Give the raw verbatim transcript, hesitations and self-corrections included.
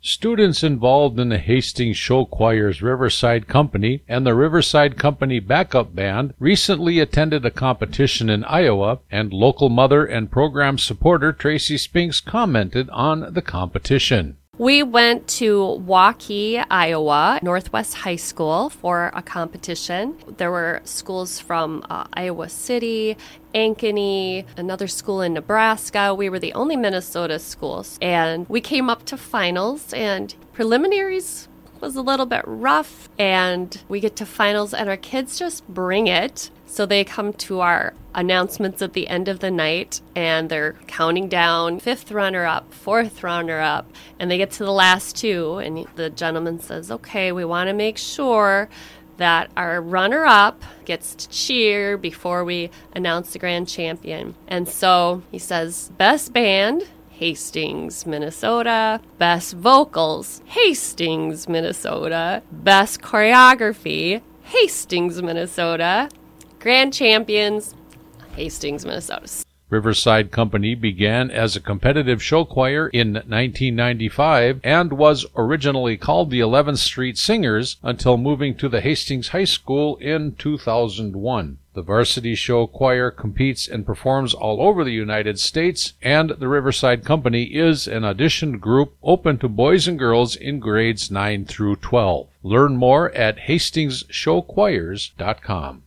Students involved in the Hastings Show Choir's Riverside Company and the Riverside Company Backup Band recently attended a competition in Iowa, and local mother and program supporter Tracy Spinks commented on the competition. We went to Waukee, Iowa, Northwest High School for a competition. There were schools from uh, Iowa City, Ankeny, another school in Nebraska. We were the only Minnesota schools. And we came up to finals, and preliminaries was a little bit rough. And we get to finals, and our kids just bring it. So they come to our announcements at the end of the night, and they're counting down fifth runner-up, fourth runner-up, and they get to the last two, and the gentleman says, okay, we want to make sure that our runner-up gets to cheer before we announce the grand champion. And so he says, best band, Hastings, Minnesota. Best vocals, Hastings, Minnesota. Best choreography, Hastings, Minnesota. Grand champions, Hastings, Minnesota. Riverside Company began as a competitive show choir in nineteen ninety-five and was originally called the eleventh Street Singers until moving to the Hastings High School in two thousand one. The varsity show choir competes and performs all over the United States, and the Riverside Company is an auditioned group open to boys and girls in grades nine through twelve. Learn more at hastings show choirs dot com.